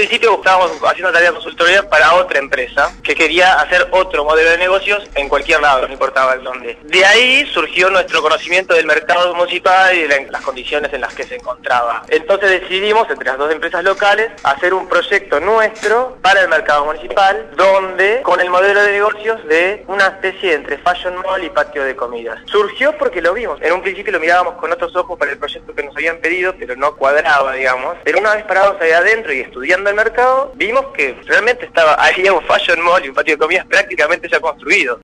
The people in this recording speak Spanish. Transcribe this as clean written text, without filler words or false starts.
principio estábamos haciendo tarea de consultoría para otra empresa que quería hacer otro modelo de negocios en cualquier lado, no importaba el dónde. De ahí surgió nuestro conocimiento del mercado municipal y de las condiciones en las que se encontraba. Entonces decidimos, entre las dos empresas locales, hacer un proyecto nuestro para el mercado municipal, donde con el modelo de negocios de una especie entre fashion mall y patio de comidas. Surgió porque lo vimos. En un principio lo mirábamos con otros ojos para el proyecto que nos habían pedido, pero no cuadraba, digamos. Pero una vez parados ahí adentro y estudiando el mercado, vimos que realmente había un fashion mall y un patio de comidas prácticamente ya construido.